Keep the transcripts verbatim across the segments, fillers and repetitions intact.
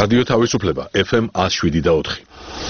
რადიო თავისუფლება ეფ ემ one oh seven და four.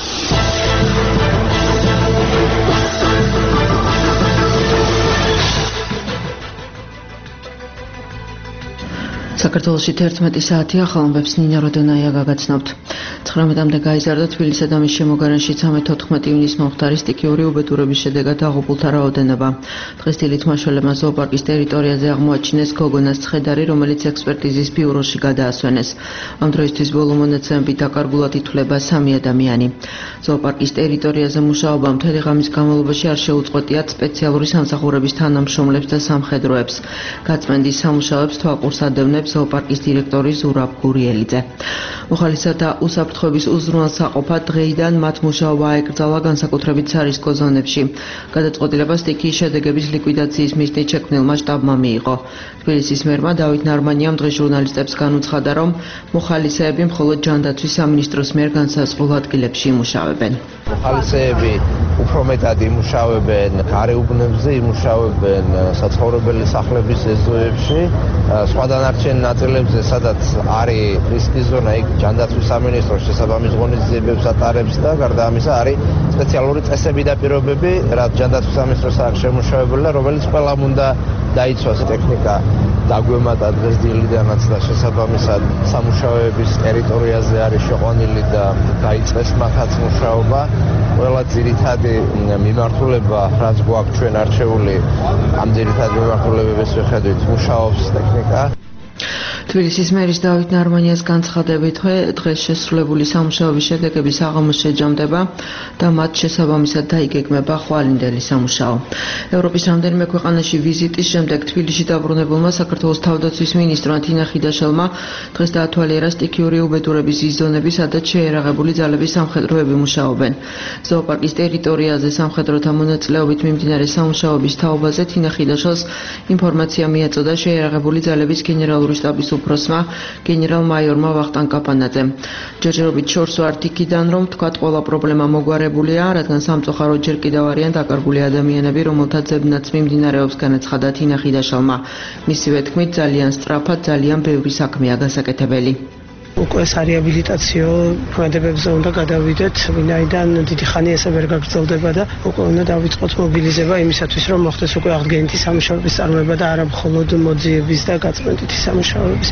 საქართველოში თერთმეტი საათია, ხალხებს ნინა როდონაია გაგაცნობთ. ცხრამეტამდე გაიზარდა თბილისსა და მის შემოგარენში ცამეტ-თოთხმეტ ივნის მომხდარი სტიქიური უბედურების შედეგად დაღუპულთა რაოდენობა. დღეს დილით მაშველებმა ზოოპარკის ტერიტორიაზე აღმოაჩინეს გოგონას ცხედარი, რომელიც ექსპერტიზის ბიუროში გადაასვენეს. ამ დროისთვის ბოლო მონაცემებით დაკარგულად ითვლება სამი ადამიანი. ზოოპარკის ტერიტორიაზე მუშაობა მთელი ღამის განმავლობაში არ შეუწყვეტიათ სპეციალური სამსახურების თანამშრომლებს და სამხედროებს. გაწმენდის სამუშაოებს თვალყურს ადევნებს ზოოპარკის დირექტორი ზურაბ გურიელიძე. მოხალისეთა უსაფრთხოების უზრუნველსაყოფად დღეიდან მათ მუშაობა აეკრძალა განსაკუთრებით სარისკო ზონებში. გადაწყვეტილება სტიქიის შედეგების ლიკვიდაციის მიზნით შექმნილმა შტაბმა მიიღო. თბილისის მერმა დავით ნარმანიამ დღეს ჟურნალისტებს განუცხადა, რომ მოხალისეები მხოლოდ ჯანდაცვის სამინისტროს მიერ განსაზღვრულ ადგილებში იმუშავებენ. მოხალისეები უფრო მეტად იმუშავებენ გარეუბნებზე, იმუშავებენ საცხოვრებელი სახლების ეზოებში, სხვა დანარჩენ ნაწილებზე, სადაც არის რისკის ზონა, იქ ჯანდაცვის სამინისტრო შესაბამის ღონისძიებებს ატარებს და გარდა ამისა არის სპეციალური წესები და პირობები, რაც ჯანდაცვის სამინისტროს აქვს შემუშავებული და რომელიც ყველამ უნდა დაიცვას. ტექნიკა დაგვემატა დღეს დილიდანაც და შესაბამისად სამუშაოების ტერიტორიაზე არის შეყვანილი და დაიწყეს მათაც მუშაობა. ყველა ძირითადი მიმართულება, რაც გვაქვს ჩვენ არჩეული, ამ ძირითადი მიმართულებების მიხედვით მუშაობს ტექნიკა. თბილისის მერის დავით ნარმანიას განცხადებით, დღეს შესრულებული სამუშაოების შედეგების აღამოს შეჯამდება და მათ შესაბამისად დაიგეგმება ხვალინდელი სამუშაო. ევროპის რამდენიმე ქვეყანაში ვიზიტის შემდეგ თბილისში დაბრუნებულმა საქართველოს თავდაცვის მინისტრმა თინა ხიდაშელმა დღეს დაათვალიერა სტიქიური უბედურების ის ზონები, სადაც შეერაღებული ძალების სამხედროები მუშაობენ. ზოოპარკის ტერიტორიაზე სამხედროთა მონაწილეობით მიმდინარე სამუშაოების თაობაზე თინა ხიდაშელს ინფორმაცია მიაწოდა შეერაღებული ძალების გენერალური შტაბის უფროსმა გენერალ-მაიორმა ვახტანგ კაპანაძემ. ჯერჯერობით შორს ვართ იქიდან, რომ თქვათ ყველა პრობლემა მოგვარებულია, რადგან სამწუხაროდ ჯერ კიდევ არიან დაკარგული ადამიანები, რომელთა ძებნაც მიმდინარეობს, განაცხადა თინა ხიდაშელმა. მისივე თქმით, ძალიან სწრაფად, ძალიან ბევრი საქმეა გასაკეთებელი. უკვე სარეაბილიტაციო ქმედებებზე უნდა გადავიდეთ, ვინაიდან დიდი ხანი ესე ვერ გაგრძელდება და უკვე უნდა დავიწყოთ მობილიზება იმისათვის, რომ მოხდეს უკვე აღდგენითი სამუშაოების წარმოება და არა მხოლოდ მოძიების და გაწმენდითი სამუშაოების.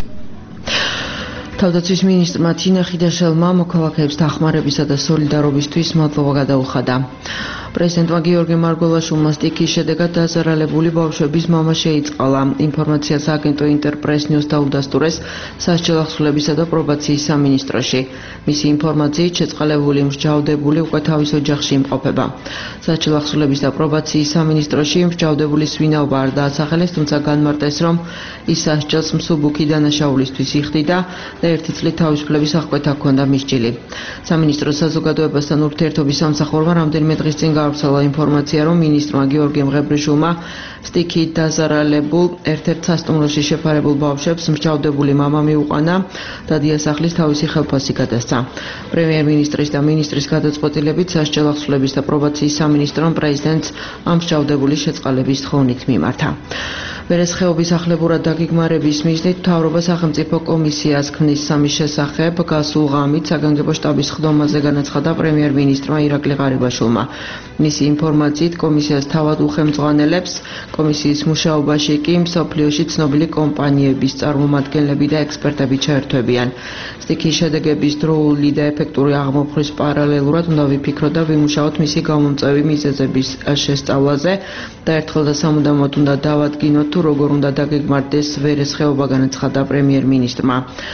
თავდაცვის მინისტრმა თინა ხიდაშელმა მოქალაქეებს დახმარებისა და სოლიდარობისთვის მადლობა გადაუხადა. პრეზიდენტმა გიორგი მარგველაშვილმა სტიქიის შედეგად დაზარალებული ბავშვების მამა შეიწყალა. ინფორმაციას აგენტო ინტერპრეს ნიუს დაუდასტურეს სასჯელ ახსნებისა და პრობაციის სამინისტროში. მისი ინფორმაციით შეწყალებული მსჯავრდებული უკვე თავის ოჯახში იმყოფება. სასჯელ ახსნების და პრობაციის სამინისტროში მსჯავრდებულის ვინაობა არ დაასახელეს, თუმცა განმარტეს, რომ ის სასჯელს მსუბუქი დანაშაულისთვის იხდიდა და ერთი წლით თავისუფლების აღკვეთა ჰქონდა მისჯილი. სამინისტროს საზოგადოებასთან ურთიერთობის სამსახურმა რამდენიმე დღის წინ გაავრცელა ინფორმაცია, რომ მინისტრმა გიორგი მღებრიშვილმა სტიქიით დაზარალებულ ერთ-ერთ სასტუმროში შეფარებულ ბავშვებს მსჯავრდებული მამა მიუყვანა და დიასახლის თავისი ხელფასი გადასცა. პრემიერ-მინისტრის და მინისტრის გადაწყვეტილებით სასჯელ ახსნების და პრობაციის სამინისტრომ პრეზიდენტს ამ მსჯავრდებულის შეწყალების თხოვნით მიმართა. ვერესხეობის ახლებურად დაგეგმარების მიზნით მთავრობა სახელმწიფო კომისიას ქმნის სამის შესახებ გასულ ღამით საგანგებო შტაბის ხდომაზე განაცხადა პრემიერ-მინისტრმა ირაკლი ღარიბაშვილმა. მისი ინფორმაციით კომისიას თავად უხელმძღვანელებს კომისიის მუშაობაში კი მსოფლიოში ცნობილი კომპანიების წარმომადგენლები და ექსპერტები ჩაერთვებიან. სტიქიის შედეგების დროული და ეფექტური აღმოფხვის პარალელურად უნდა ვიფიქროთ და ვიმუშაოთ მისი გამომწვევი მიზეზების შესწავლაზე და ერთხელ და სამუდამოდ უნდა დავადგინოთ თუ როგორ უნდა დაგეგმარდეს ვერესხეობა, განაცხადა პრემიერ-მინისტრმა.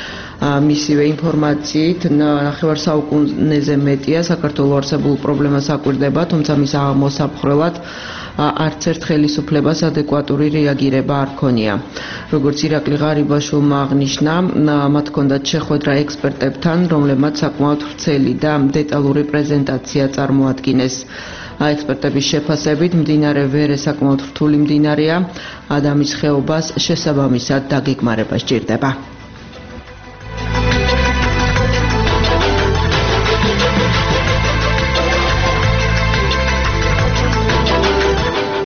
მისივე ინფორმაციით ნახევარ საუკუნეზე მეტია საქართველოს არსებულ პრობლემას აკვირდება, თუმცა მის აღმოსაფხრელად არც ერთ ხელისუფლებას ადეკვატური რეაგირება არ ქონია. როგორც ირაკლი ღარიბაშვილმა აღნიშნა, მათ ჰქონდათ შეხვედრა ექსპერტებთან, რომლებმაც საკმაოდ ვრცელი და დეტალური პრეზენტაცია წარმოადგინეს. ექსპერტების შეფასებით მდინარე ვერე საკმაოდ რთული მდინარეა, ადამიანის ხეობას შესაბამისად დაგეგმარება სჭირდება.